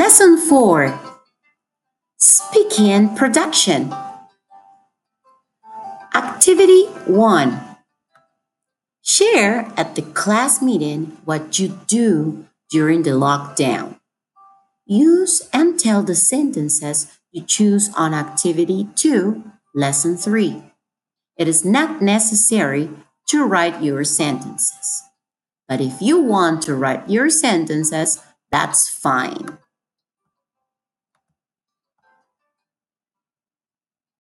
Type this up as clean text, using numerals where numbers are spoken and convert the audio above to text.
Lesson 4. Speaking Production. Activity 1. Share at the class meeting what you do during the lockdown. Use and tell the sentences you choose on Activity 2, Lesson 3. It is not necessary to write your sentences. But if you want to write your sentences, that's fine.